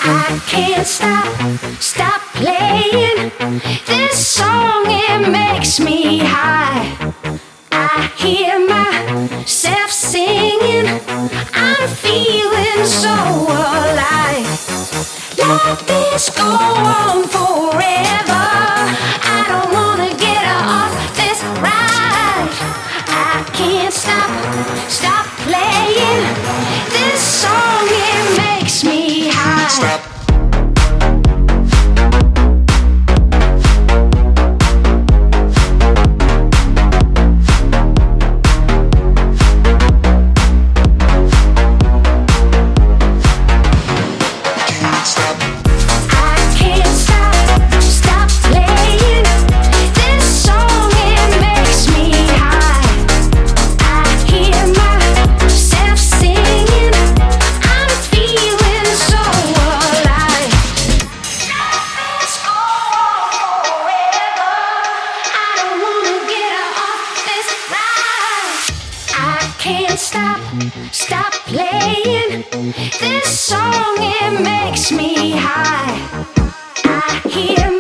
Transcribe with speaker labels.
Speaker 1: I can't stop playing this song. It makes me high. I hear myself singing. I'm feeling so alive. Let this go on forever. I don't wanna get off this ride. I can't stop playing this song. It makes me high. Stop. Can't stop playing this song. It makes me high. I hear